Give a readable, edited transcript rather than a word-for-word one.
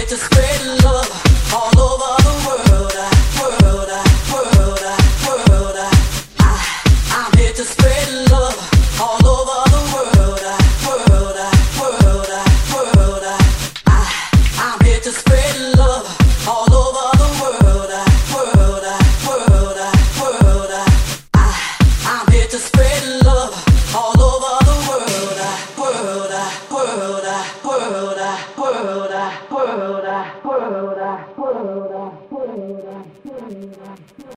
to spread love all over the world, world, world, world. I'm here to spread love all over the